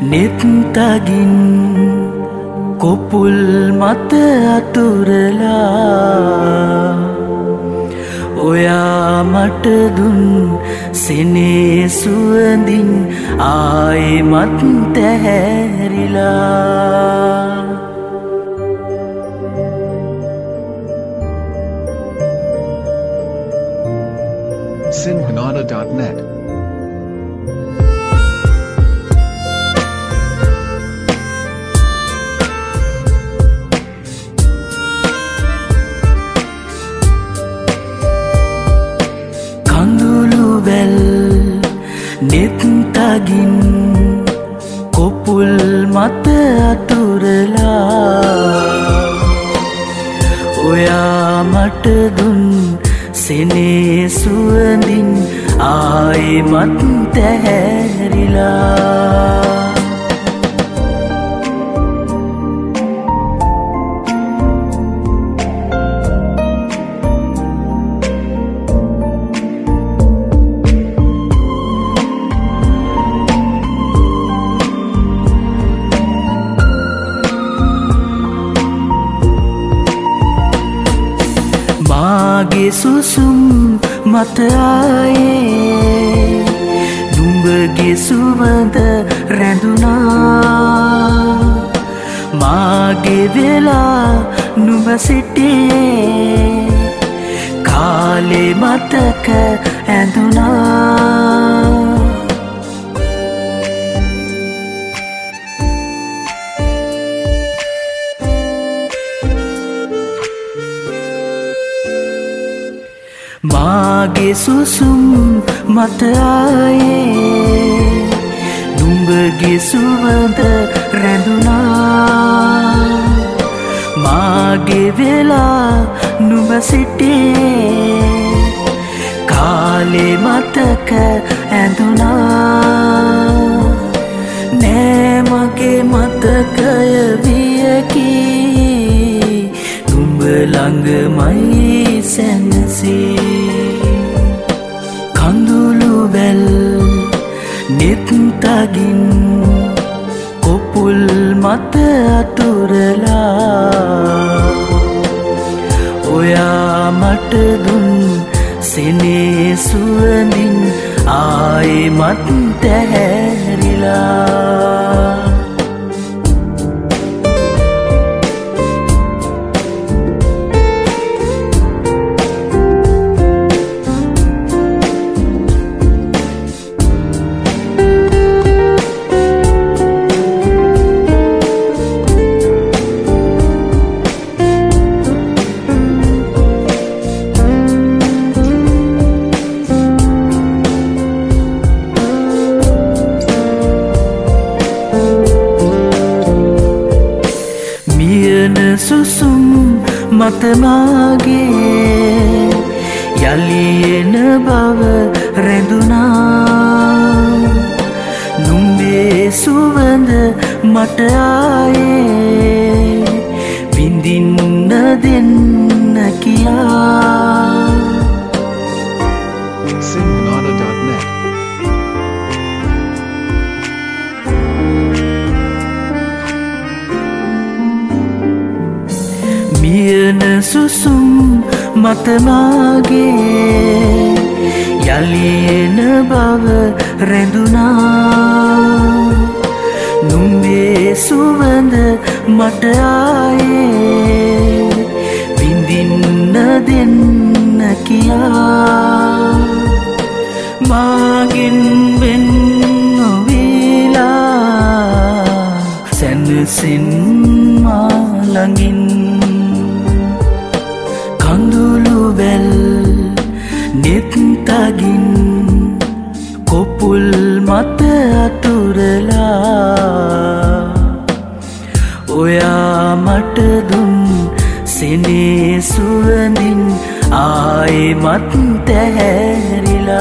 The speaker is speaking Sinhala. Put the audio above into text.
නෙත්තගින් කොපුල් මත අතුරලා ඔයා මට දුන් සෙනේ සුවඳින් ආයෙමත් තැහැරිලා Sinhanada.net කඳුළුවැල් නෙත්තගින් කොපුල් මත අතුරලා ඔයා මට දුන් සෙනේ සුවඳින් ආයෙමත් තැහැරිලා මාගේ සුසුම් මත ආයේ නුඹගේ සුවඳ රැඳුනා මාගේ වෙලා නුඹ සිටියේ කාලේ මතක ඇඳුනා මාගේ සුසුම් මත ආයේ නුඹගේ සුවඳ රැඳුනා මාගේ වෙලා නුඹ සිටියේ කාලේ මතක ඇඳුනා නෑ මගේ මතකය වියකී නුඹ ළඟමයි සැනසී කඳුළුවැල් නෙත්තගින් කොපුල් මත අතුරලා ඔයා මට දුන් සෙනේ සුවඳින් ආයෙමත් තැහැරිලා සුසුම් මත මාගේ යලි එන බව රැඳුනා නුඹේ සුවඳ මට ආයේ විඳින්න දෙන්න කියා Sinhanada.net මියන සුසුම් මත මාගේ යලි එන බව රැඳුනා නුඹේ සුවඳ මට ආයේ විඳින්න දෙන්න කියා මාගෙන් වෙන් නොවීලා සැනසෙන් මා ළඟින් කඳුළුවැල් නෙත්තගින් කොපුල් මත අතුරලා ඔයා මට දුන් සෙනේ සුවඳින් ආයෙමත් තැහැරිලා